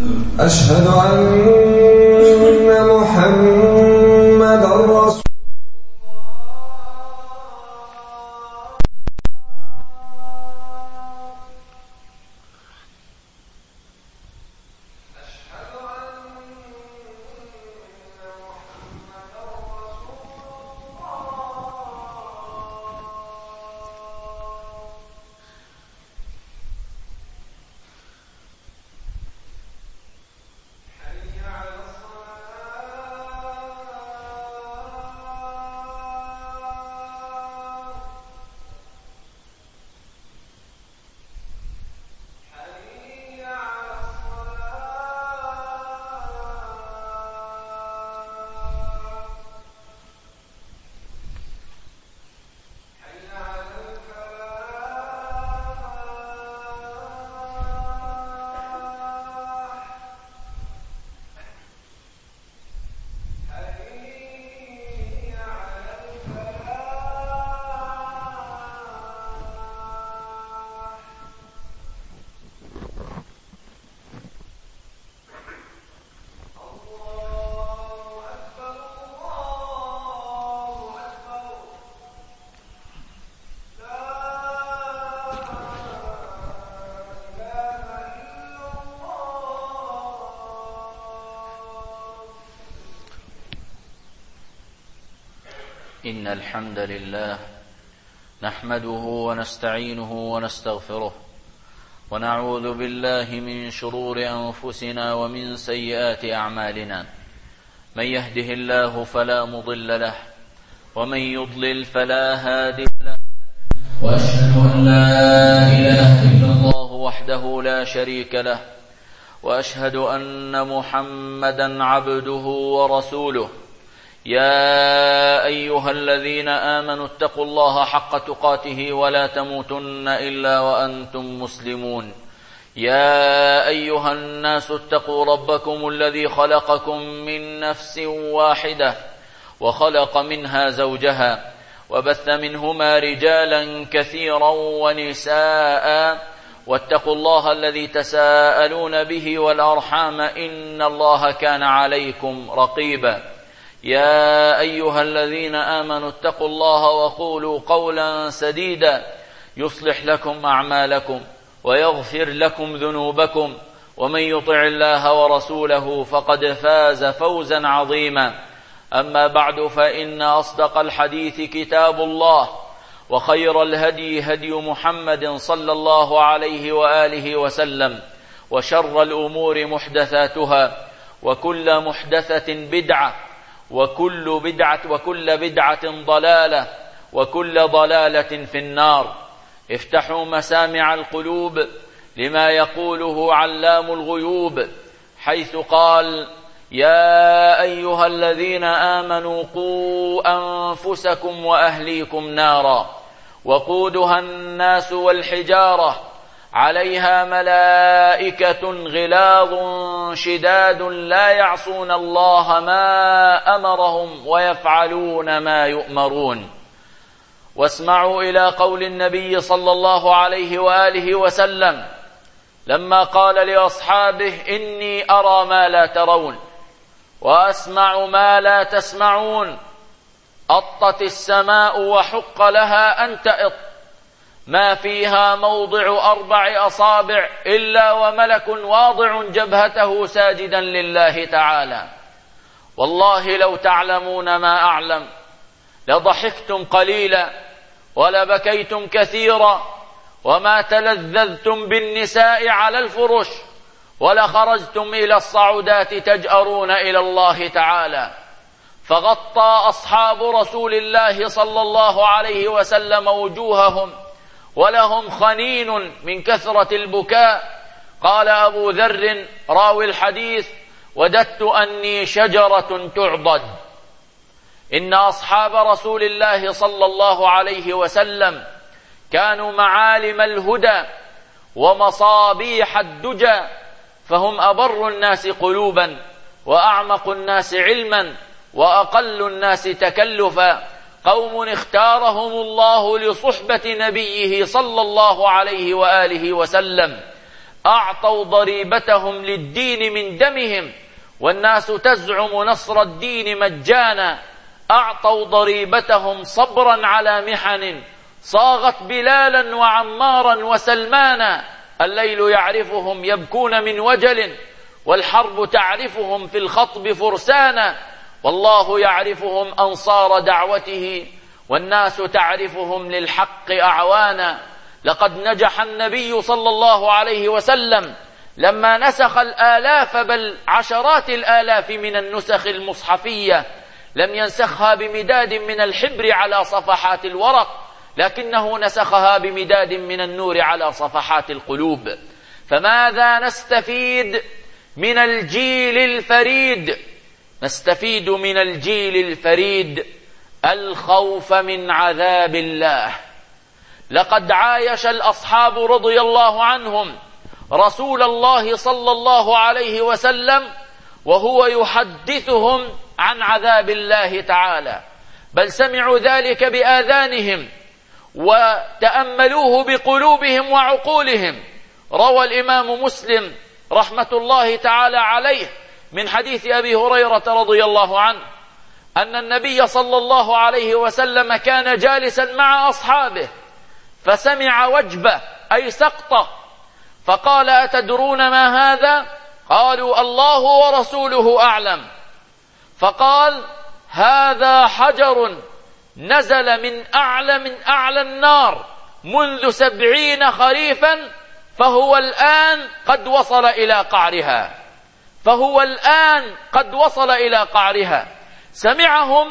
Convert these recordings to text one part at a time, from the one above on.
أشهد أن محمدًا رسول إن الحمد لله نحمده ونستعينه ونستغفره ونعوذ بالله من شرور أنفسنا ومن سيئات أعمالنا. من يهده الله فلا مضل له ومن يضلل فلا هادي له، وأشهد أن لا إله إلا الله وحده لا شريك له، وأشهد أن محمدا عبده ورسوله. يا أيها الذين آمنوا اتقوا الله حق تقاته ولا تموتن إلا وأنتم مسلمون. يا أيها الناس اتقوا ربكم الذي خلقكم من نفس واحدة وخلق منها زوجها وبث منهما رجالا كثيرا ونساء، واتقوا الله الذي تساءلون به والأرحام إن الله كان عليكم رقيبا. يا أيها الذين آمنوا اتقوا الله وقولوا قولا سديدا يصلح لكم أعمالكم ويغفر لكم ذنوبكم، ومن يطع الله ورسوله فقد فاز فوزا عظيما. أما بعد، فإن أصدق الحديث كتاب الله، وخير الهدي هدي محمد صلى الله عليه وآله وسلم، وشر الأمور محدثاتها، وكل محدثة بدعة، وكل بدعة ضلالة، وكل ضلالة في النار. افتحوا مسامع القلوب لما يقوله علام الغيوب، حيث قال: يا أيها الذين آمنوا قوا أنفسكم وأهليكم نارا وقودها الناس والحجارة عليها ملائكة غلاظ شداد لا يعصون الله ما أمرهم ويفعلون ما يؤمرون. واسمعوا إلى قول النبي صلى الله عليه وآله وسلم لما قال لأصحابه: إني أرى ما لا ترون وأسمع ما لا تسمعون. أطت السماء وحق لها أن تأط، ما فيها موضع 4 أصابع إلا وملك واضع جبهته ساجدا لله تعالى. والله لو تعلمون ما أعلم لضحكتم قليلا ولبكيتم كثيرا، وما تلذذتم بالنساء على الفرش، ولخرجتم إلى الصعودات تجأرون إلى الله تعالى. فغطى أصحاب رسول الله صلى الله عليه وسلم وجوههم ولهم خنين من كثرة البكاء. قال أبو ذر راوي الحديث: وددت أني شجرة تعضد. إن أصحاب رسول الله صلى الله عليه وسلم كانوا معالم الهدى ومصابيح الدجى، فهم أبر الناس قلوبا وأعمق الناس علما وأقل الناس تكلفا، قوم اختارهم الله لصحبة نبيه صلى الله عليه وآله وسلم، أعطوا ضريبتهم للدين من دمهم، والناس تزعم نصر الدين مجانا. أعطوا ضريبتهم صبرا على محن صاغت بلالا وعمارا وسلمانا. الليل يعرفهم يبكون من وجل، والحرب تعرفهم في الخطب فرسانا. والله يعرفهم أنصار دعوته، والناس تعرفهم للحق أعوانا. لقد نجح النبي صلى الله عليه وسلم لما نسخ الآلاف بل عشرات الآلاف من النسخ المصحفية، لم ينسخها بمداد من الحبر على صفحات الورق، لكنه نسخها بمداد من النور على صفحات القلوب. فماذا نستفيد من الجيل الفريد؟ نستفيد من الجيل الفريد الخوف من عذاب الله. لقد عايش الأصحاب رضي الله عنهم رسول الله صلى الله عليه وسلم وهو يحدثهم عن عذاب الله تعالى، بل سمعوا ذلك بآذانهم وتأملوه بقلوبهم وعقولهم. روى الإمام مسلم رحمة الله تعالى عليه من حديث أبي هريرة رضي الله عنه أن النبي صلى الله عليه وسلم كان جالسا مع أصحابه فسمع وجبة أي سقطة، فقال: أتدرون ما هذا؟ قالوا: الله ورسوله أعلم. فقال: هذا حجر نزل من أعلى النار منذ 70 خريفا فهو الآن قد وصل إلى قعرها. سمعوه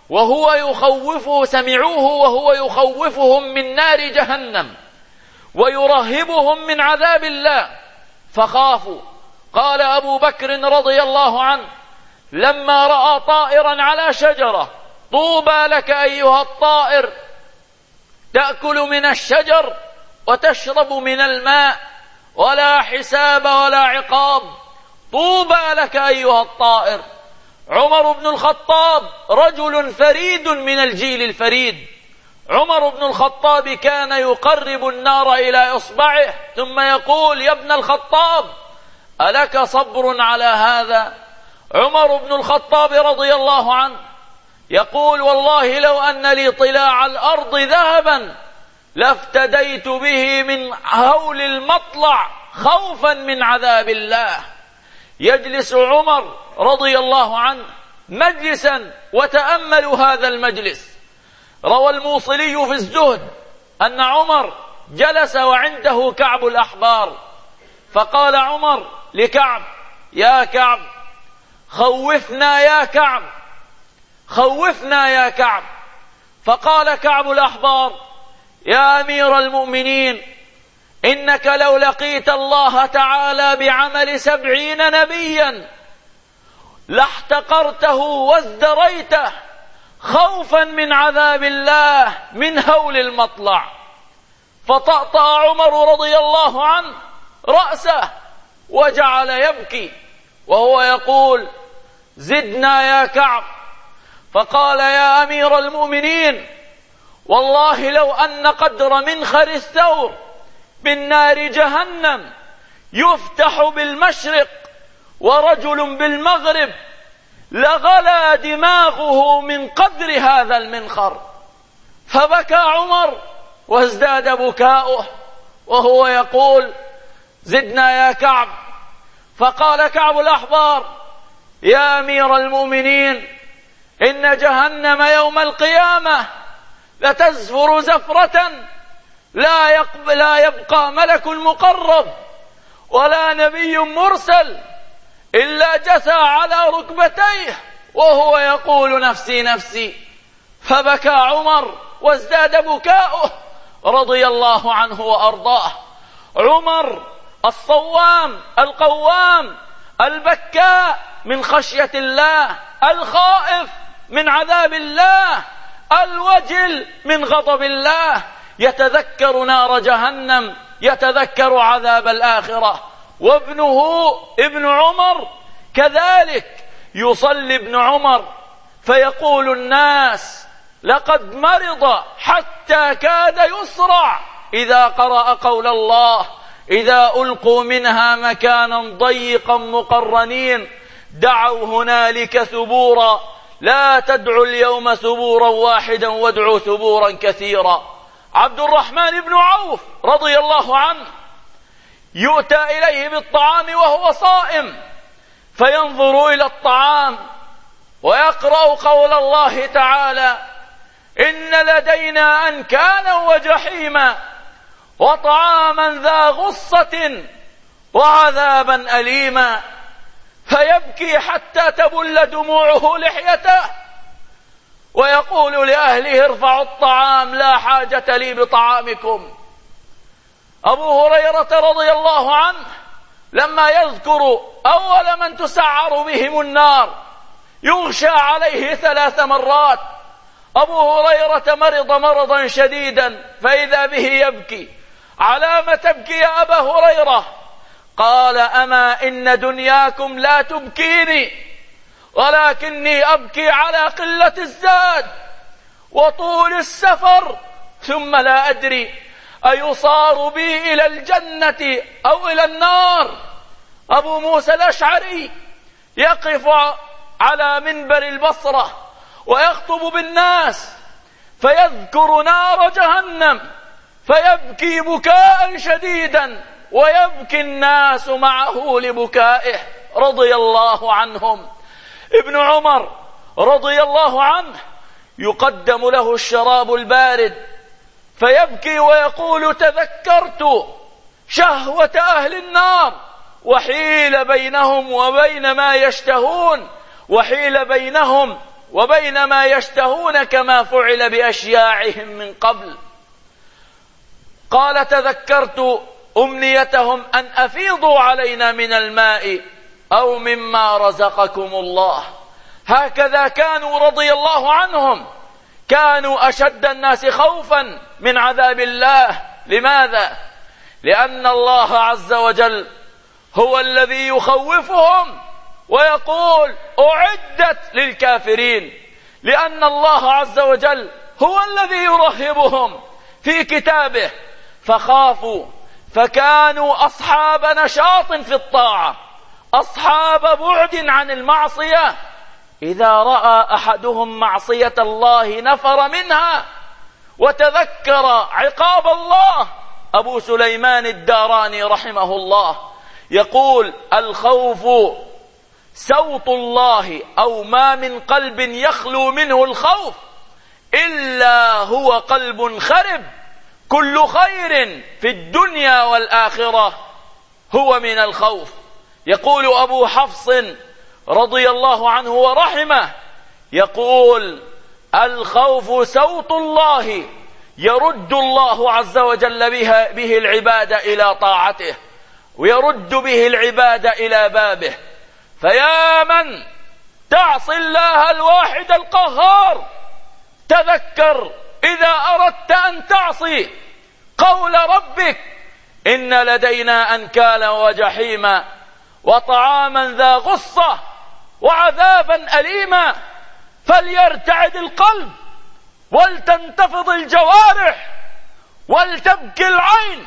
وهو يخوفهم من نار جهنم ويرهبهم من عذاب الله فخافوا. قال أبو بكر رضي الله عنه: لما رأى طائرا على شجرة: طوبى لك أيها الطائر، تأكل من الشجر وتشرب من الماء ولا حساب ولا عقاب، طوبى لك أيها الطائر. عمر بن الخطاب رجل فريد من الجيل الفريد. عمر بن الخطاب كان يقرب النار إلى إصبعه ثم يقول: يا ابن الخطاب ألك صبر على هذا؟ عمر بن الخطاب رضي الله عنه يقول: والله لو أن لي طلاع الأرض ذهبا لافتديت به من هول المطلع خوفا من عذاب الله. يجلس عمر رضي الله عنه مجلسا، وتأملوا هذا المجلس. روى الموصلي في الزهد أن عمر جلس وعنده كعب الأحبار، فقال عمر لكعب: يا كعب خوفنا يا كعب. فقال كعب الأحبار: يا أمير المؤمنين، إنك لو لقيت الله تعالى بعمل 70 نبيا لاحتقرته وازدريته خوفا من عذاب الله من هول المطلع. فطأطأ عمر رضي الله عنه رأسه وجعل يبكي وهو يقول: زدنا يا كعب. فقال: يا أمير المؤمنين، والله لو أن قدر منخر الثور بالنار جهنم يفتح بالمشرق ورجل بالمغرب لغلى دماغه من قدر هذا المنخر. فبكى عمر وازداد بكاؤه وهو يقول: زدنا يا كعب. فقال كعب الأحبار: يا أمير المؤمنين، إن جهنم يوم القيامة لتزفر زفرة لا يبقى ملك مقرب ولا نبي مرسل إلا جثى على ركبتيه وهو يقول: نفسي نفسي. فبكى عمر وازداد بكاؤه رضي الله عنه وأرضاه. عمر الصوام القوام البكاء من خشية الله، الخائف من عذاب الله، الوجل من غضب الله، يتذكر نار جهنم، يتذكر عذاب الآخرة. وابنه ابن عمر كذلك يصلي ابن عمر فيقول الناس: لقد مرض حتى كاد يصرع إذا قرأ قول الله: إذا ألقوا منها مكانا ضيقا مقرنين دعوا هنالك ثبورا لا تدعوا اليوم ثبورا واحدا وادعوا ثبورا كثيرا. عبد الرحمن بن عوف رضي الله عنه يؤتى إليه بالطعام وهو صائم فينظر إلى الطعام ويقرأ قول الله تعالى: إن لدينا أنكالا وجحيما وطعاما ذا غصة وعذابا أليما، فيبكي حتى تبل دموعه لحيته ويقول لأهله: ارفعوا الطعام لا حاجة لي بطعامكم. أبو هريرة رضي الله عنه لما يذكر أول من تسعر بهم النار يغشى عليه 3 مرات. أبو هريرة مرض مرضا شديدا فإذا به يبكي. على ما تبكي يا أبا هريرة؟ قال: أما إن دنياكم لا تبكيني ولكني أبكي على قلة الزاد وطول السفر، ثم لا أدري أيصار بي إلى الجنة أو إلى النار. أبو موسى الأشعري يقف على منبر البصرة ويخطب بالناس فيذكر نار جهنم فيبكي بكاء شديدا ويبكي الناس معه لبكائه رضي الله عنهم. ابن عمر رضي الله عنه يقدم له الشراب البارد فيبكي ويقول: تذكرت شهوة أهل النار وحيل بينهم وبين ما يشتهون، وحيل بينهم وبين ما يشتهون كما فعل بأشياعهم من قبل. قال: تذكرت أمنيتهم أن أفيضوا علينا من الماء أو مما رزقكم الله. هكذا كانوا رضي الله عنهم، كانوا أشد الناس خوفا من عذاب الله. لماذا؟ لأن الله عز وجل هو الذي يخوفهم ويقول: أعدت للكافرين، لأن الله عز وجل هو الذي يرهبهم في كتابه. فخافوا فكانوا أصحاب نشاط في الطاعة، أصحاب بعد عن المعصية. إذا رأى أحدهم معصية الله نفر منها وتذكر عقاب الله. أبو سليمان الداراني رحمه الله يقول: الخوف سوط الله، أو ما من قلب يخلو منه الخوف إلا هو قلب خرب، كل خير في الدنيا والآخرة هو من الخوف. يقول أبو حفص رضي الله عنه ورحمه يقول: الخوف سوط الله يرد الله عز وجل به العباد إلى طاعته ويرد به العباد إلى بابه. فيا من تعصي الله الواحد القهار، تذكر إذا أردت أن تعصي قول ربك: إن لدينا أنكالا وجحيما وطعاما ذا غصة وعذابا أليما. فليرتعد القلب ولتنتفض الجوارح ولتبكي العين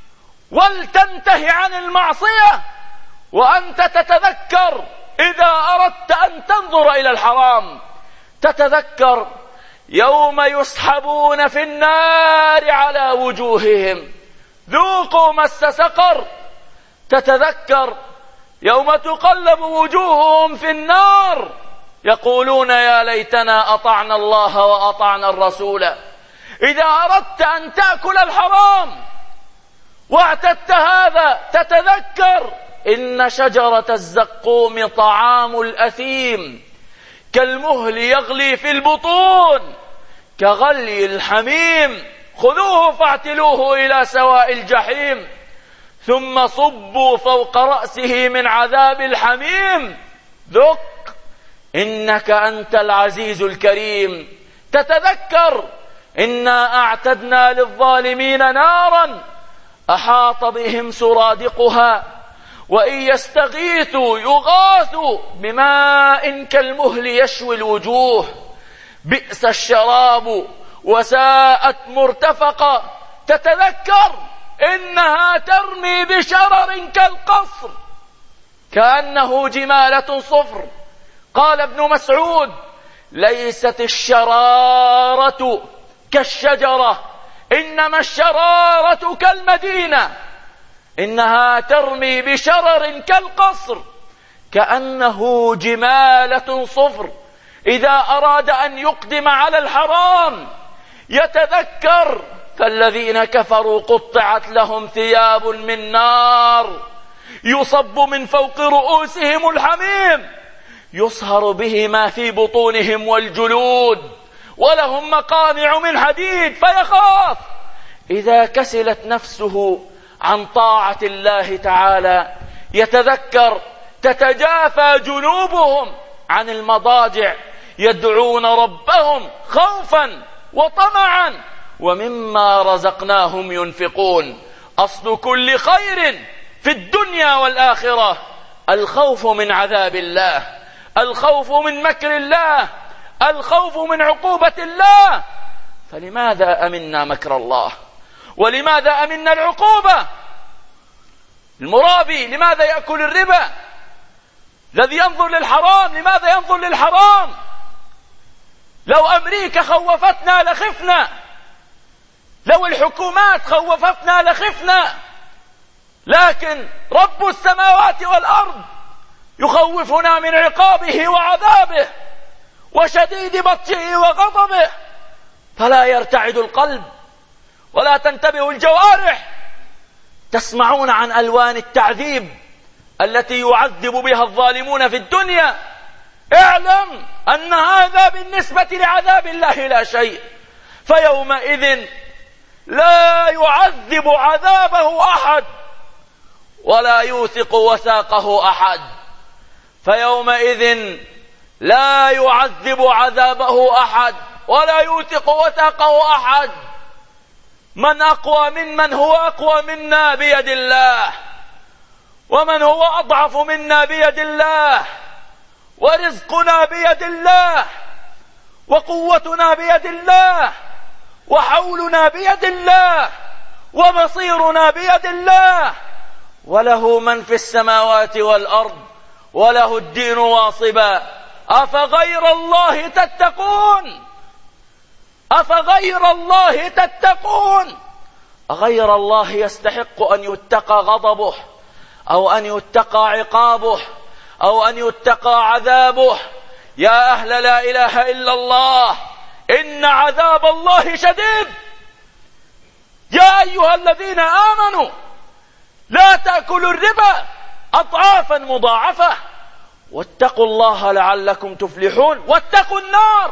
ولتنتهي عن المعصية، وأنت تتذكر إذا أردت أن تنظر إلى الحرام، تتذكر يوم يسحبون في النار على وجوههم ذوقوا مس سقر. تتذكر يوم تقلب وجوههم في النار يقولون: يا ليتنا أطعنا الله وأطعنا الرسول. إذا أردت أن تأكل الحرام واعتدت هذا، تتذكر إن شجرة الزقوم طعام الأثيم كالمهل يغلي في البطون كغلي الحميم، خذوه فاعتلوه إلى سواء الجحيم ثم صبوا فوق رأسه من عذاب الحميم ذق إنك أنت العزيز الكريم. تتذكر إنا أعتدنا للظالمين نارا أحاط بهم سرادقها وإن يستغيثوا يغاثوا بماء كالمهل يشوي الوجوه بئس الشراب وساءت مرتفقا. تتذكر إنها ترمي بشرر كالقصر كأنه جمالة صفر. قال ابن مسعود: ليست الشرارة كالشجرة، إنما الشرارة كالمدينة، إنها ترمي بشرر كالقصر كأنه جمالة صفر. إذا أراد أن يقدم على الحرام يتذكر: فالذين كفروا قطعت لهم ثياب من نار يصب من فوق رؤوسهم الحميم يصهر به ما في بطونهم والجلود ولهم مقامع من حديد. فيخاف إذا كسلت نفسه عن طاعة الله تعالى يتذكر: تتجافى جنوبهم عن المضاجع يدعون ربهم خوفا وطمعا ومما رزقناهم ينفقون. أصل كل خير في الدنيا والآخرة الخوف من عذاب الله، الخوف من مكر الله، الخوف من عقوبة الله. فلماذا أمنا مكر الله؟ ولماذا أمنا العقوبة؟ المرابي لماذا يأكل الربا؟ الذي ينظر للحرام لماذا ينظر للحرام؟ لو أمريكا خوفتنا لخفنا، لو الحكومات خوفتنا لخفنا، لكن رب السماوات والأرض يخوفنا من عقابه وعذابه وشديد بطشه وغضبه، فلا يرتعد القلب ولا تنتبه الجوارح. تسمعون عن ألوان التعذيب التي يعذب بها الظالمون في الدنيا. اعلم أن هذا بالنسبة لعذاب الله لا شيء، فيومئذ لا يعذب عذابه أحد ولا يوثق وثاقه أحد. فيومئذ لا يعذب عذابه أحد ولا يوثق وثاقه أحد. من أقوى ممن هو أقوى منا بيد الله، ومن هو أضعف منا بيد الله، ورزقنا بيد الله، وقوتنا بيد الله، وحولنا بيد الله، ومصيرنا بيد الله. وله من في السماوات والأرض وله الدين واصبا. أفغير الله تتقون؟ أفغير الله تتقون؟ أغير الله يستحق أن يتقى غضبه أو أن يتقى عقابه أو أن يتقى عذابه؟ يا أهل لا إله إلا الله، إن عذاب الله شديد. يا أيها الذين آمنوا لا تأكلوا الربا أضعافا مضاعفة واتقوا الله لعلكم تفلحون واتقوا النار.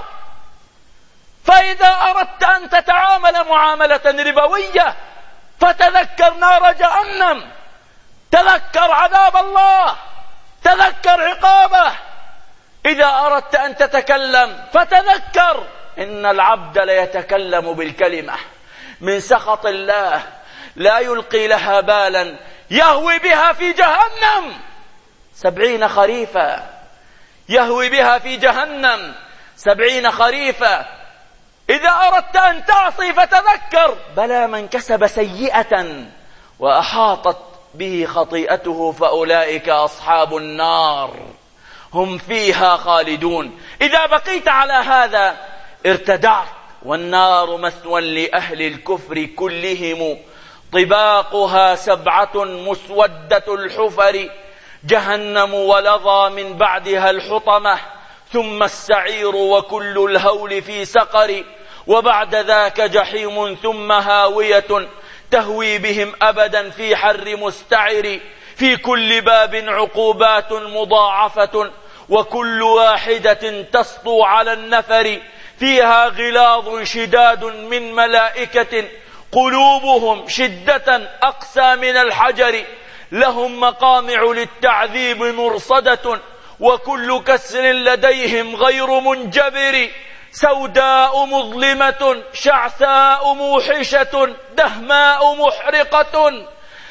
فإذا أردت أن تتعامل معاملة ربوية فتذكر نار جهنم، تذكر عذاب الله، تذكر عقابه. إذا أردت أن تتكلم فتذكر إن العبد ليتكلم بالكلمة من سخط الله لا يلقي لها بالا يهوي بها في جهنم 70 خريفا، يهوي بها في جهنم 70 خريفا. إذا أردت أن تعصي فتذكر بلى من كسب سيئة وأحاطت به خطيئته فأولئك أصحاب النار هم فيها خالدون. إذا بقيت على هذا ارتدعت، والنار مثوى لأهل الكفر كلهم، طباقها 7 مسودة الحفر، جهنم ولظى من بعدها الحطمة، ثم السعير وكل الهول في سقر، وبعد ذاك جحيم ثم هاوية تهوي بهم أبدا في حر مستعر، في كل باب عقوبات مضاعفة وكل واحدة تسطو على النفر، فيها غلاظ شداد من ملائكة قلوبهم شدة أقسى من الحجر، لهم مقامع للتعذيب مرصدة وكل كسر لديهم غير منجبر، سوداء مظلمة شعثاء موحشة دهماء محرقة،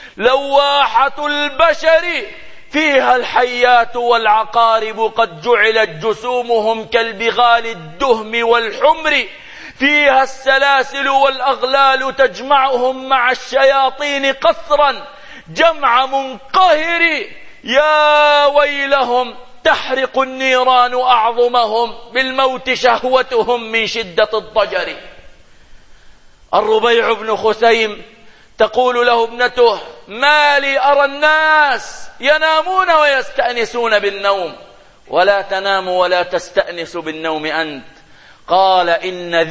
لواحة البشر، فيها الحيات والعقارب قد جعلت جسومهم كالبغال الدهم والحمر، فيها السلاسل والأغلال تجمعهم مع الشياطين قسرا جمع منقهر، يا ويلهم تحرق النيران أعظمهم بالموت شهوتهم من شدة الضجر. الربيع بن خثيم تقول له ابنته: ما لي أرى الناس ينامون ويستأنسون بالنوم ولا تنام ولا تستأنس بالنوم أنت؟ قال: إن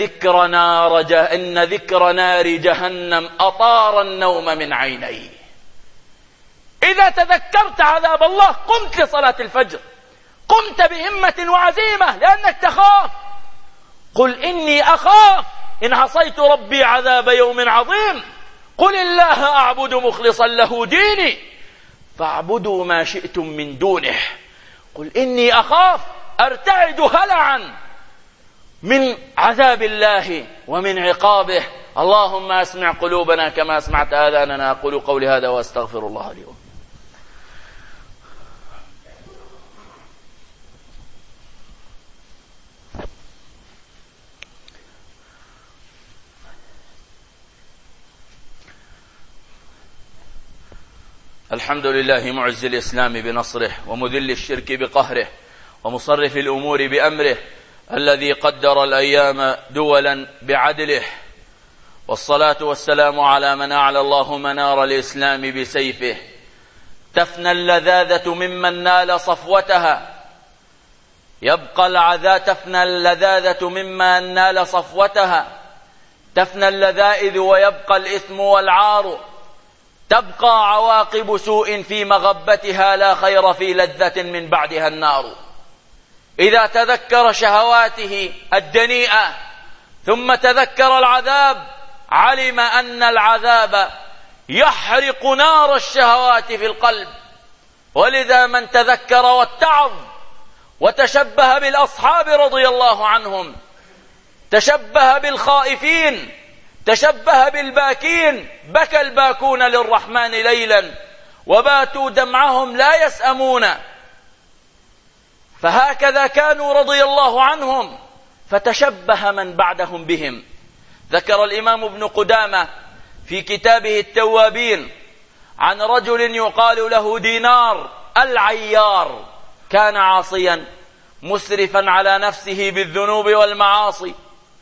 ذكر نار جهنم أطار النوم من عيني. إذا تذكرت عذاب الله قمت لصلاة الفجر، قمت بهمة وعزيمة لأنك تخاف. قل إني أخاف إن عصيت ربي عذاب يوم عظيم. قل الله أعبد مخلصا له ديني فاعبدوا ما شئتم من دونه. قل إني أخاف، أرتعد هلعا من عذاب الله ومن عقابه. اللهم أسمع قلوبنا كما أسمعت آذاننا. أقول قولي هذا وأستغفر الله لي. الحمد لله معز الإسلام بنصره ومذل الشرك بقهره ومصرف الأمور بأمره، الذي قدر الأيام دولا بعدله، والصلاة والسلام على من أعلى الله منار الإسلام بسيفه. تفنى اللذاذة ممن نال صفوتها، تفنى اللذاذة ممن نال صفوتها، تفنى اللذائذ ويبقى الإثم والعار، تبقى عواقب سوء في مغبتها، لا خير في لذة من بعدها النار. إذا تذكر شهواته الدنيئة ثم تذكر العذاب علم أن العذاب يحرق نار الشهوات في القلب. ولذا من تذكر واتعظ وتشبه بالأصحاب رضي الله عنهم، تشبه بالخائفين، تشبه بالباكين، بكى الباكون للرحمن ليلا وباتوا دمعهم لا يسأمون. فهكذا كانوا رضي الله عنهم، فتشبه من بعدهم بهم. ذكر الإمام ابن قدامة في كتابه التوابين عن رجل يقال له دينار العيار، كان عاصيا مسرفا على نفسه بالذنوب والمعاصي،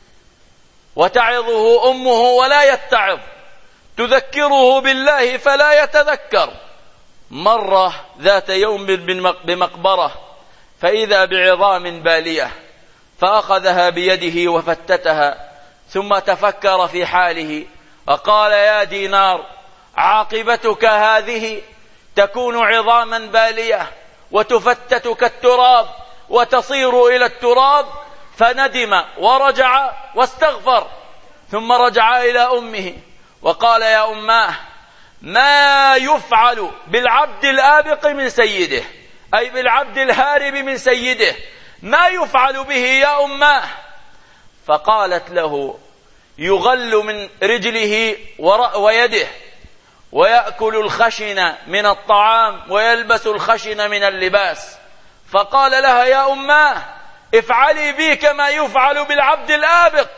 وتعظه أمه ولا يتعظ، تذكره بالله فلا يتذكر. مرة ذات يوم بمقبرة فإذا بعظام بالية، فأخذها بيده وفتتها، ثم تفكر في حاله وقال: يا دينار، عاقبتك هذه تكون عظاما بالية وتفتت كالتراب وتصير إلى التراب. فندم ورجع واستغفر، ثم رجع إلى أمه وقال: يا أماه، ما يفعل بالعبد الآبق من سيده، أي بالعبد الهارب من سيده، ما يفعل به يا أماه؟ فقالت له: يغل من رجله ويده، ويأكل الخشن من الطعام، ويلبس الخشن من اللباس. فقال لها: يا أماه، افعلي بي كما يفعل بالعبد الآبق.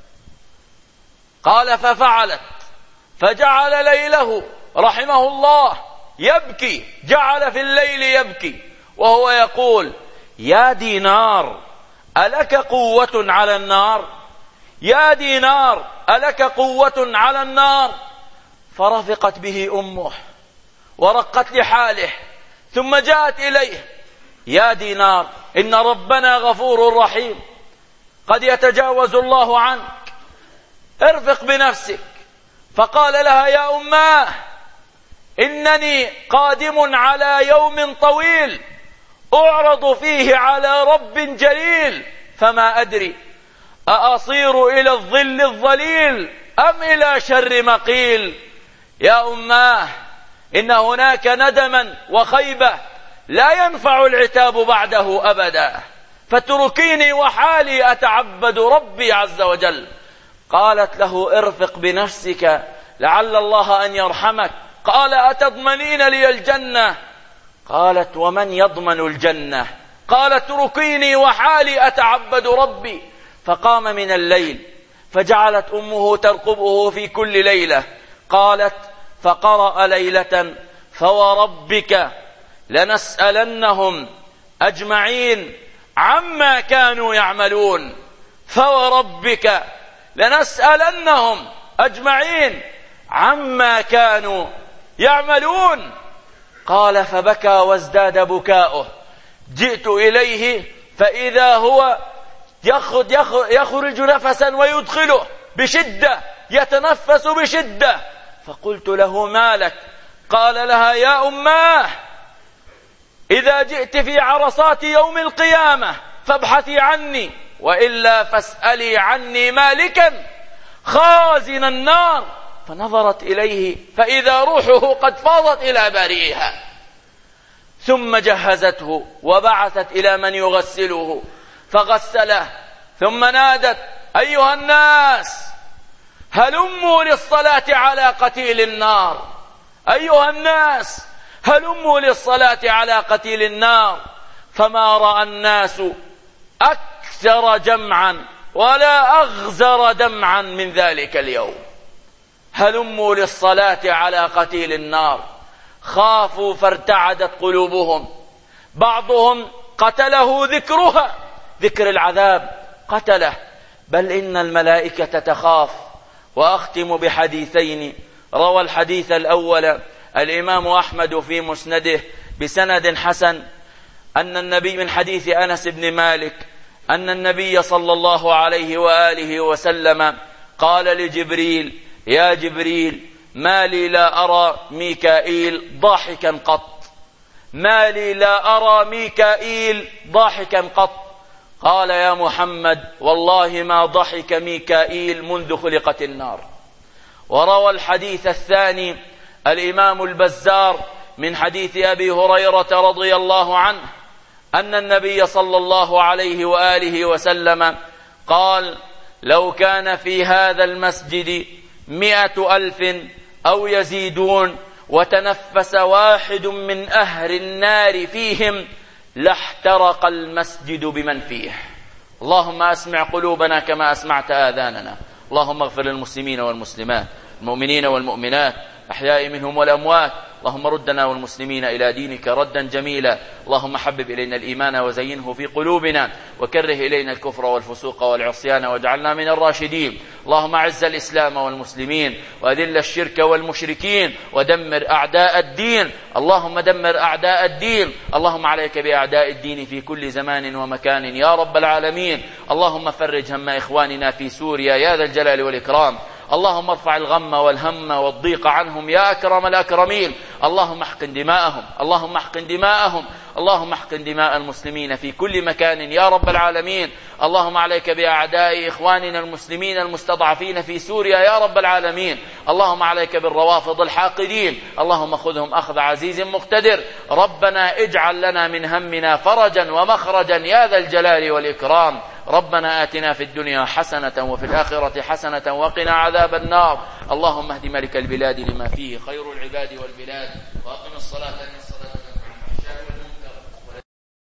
قال: ففعلت، فجعل ليله رحمه الله يبكي، جعل في الليل يبكي وهو يقول: يا دينار، ألك قوة على النار؟ يا دينار، ألك قوة على النار؟ فرفقت به أمه ورقت لحاله، ثم جاءت إليه: يا دينار، إن ربنا غفور رحيم، قد يتجاوز الله عنك، ارفق بنفسك. فقال لها: يا أماه، إنني قادم على يوم طويل أعرض فيه على رب جليل، فما أدري أأصير إلى الظل الظليل أم إلى شر مقيل. يا أماه، إن هناك ندما وخيبة لا ينفع العتاب بعده أبدا، فتركيني وحالي أتعبد ربي عز وجل. قالت له: ارفق بنفسك لعل الله أن يرحمك. قال: أتضمنين لي الجنة؟ قالت: ومن يضمن الجنة؟ قال: اتركيني وحالي أتعبد ربي. فقام من الليل فجعلت أمه ترقبه في كل ليلة. قالت: فقرأ ليلة: فوربك لنسألنهم أجمعين عما كانوا يعملون. فوربك لنسألنهم أجمعين عما كانوا يعملون. قال: فبكى وازداد بكاؤه. جئت إليه فإذا هو يخرج نفسا ويدخله بشدة، يتنفس بشدة. فقلت له: ما لك؟ قال لها: يا أماه، إذا جئت في عرصات يوم القيامة فابحثي عني، وإلا فاسألي عني مالكا خازن النار. فنظرت إليه فإذا روحه قد فاضت إلى بارئها، ثم جهزته وبعثت إلى من يغسله فغسله، ثم نادت: أيها الناس، هلموا للصلاة على قتيل النار. أيها الناس، هلموا للصلاة على قتيل النار. فما رأى الناس أكثر جمعا ولا أغزر دمعا من ذلك اليوم. هلموا للصلاة على قتيل النار. خافوا فارتعدت قلوبهم. بعضهم قتله ذكرها، ذكر العذاب قتله، بل إن الملائكة تخاف. وأختم بحديثين. روى الحديث الأول الإمام أحمد في مسنده بسند حسن أن النبي من حديث أنس بن مالك أن النبي صلى الله عليه وآله وسلم قال لجبريل: يا جبريل، ما لي لا أرى ميكائيل ضاحكا قط، ما لي لا أرى ميكائيل ضاحكا قط. قال: يا محمد، والله ما ضحك ميكائيل منذ خلقت النار. وروى الحديث الثاني الإمام البزار من حديث أبي هريرة رضي الله عنه أن النبي صلى الله عليه وآله وسلم قال: لو كان في هذا المسجد 100,000 أو يزيدون وتنفس واحد من أهل النار فيهم لاحترق المسجد بمن فيه. اللهم أسمع قلوبنا كما أسمعت آذاننا. اللهم اغفر للمسلمين والمسلمات، المؤمنين والمؤمنات، أحياء منهم والأموات. اللهم ردنا والمسلمين إلى دينك ردا جميلا. اللهم حبب إلينا الإيمان وزينه في قلوبنا، وكره إلينا الكفر والفسوق والعصيان واجعلنا من الراشدين. اللهم أعز الإسلام والمسلمين، وأذل الشرك والمشركين، ودمر أعداء الدين. اللهم دمر أعداء الدين. اللهم عليك بأعداء الدين في كل زمان ومكان يا رب العالمين. اللهم فرج هم إخواننا في سوريا يا ذا الجلال والإكرام. اللهم ارفع الغم والهم والضيق عنهم يا أكرم الأكرمين. اللهم احقن دماءهم، اللهم احقن دماءهم، اللهم احقن دماء المسلمين في كل مكان يا رب العالمين. اللهم عليك بأعداء إخواننا المسلمين المستضعفين في سوريا يا رب العالمين. اللهم عليك بالروافض الحاقدين، اللهم خذهم أخذ عزيز مقتدر. ربنا اجعل لنا من همنا فرجا ومخرجا يا ذا الجلال والإكرام. ربنا آتنا في الدنيا حسنة وفي الآخرة حسنة وقنا عذاب النار. اللهم اهد ملك البلاد لما فيه خير العباد والبلاد، وأقم الصلاة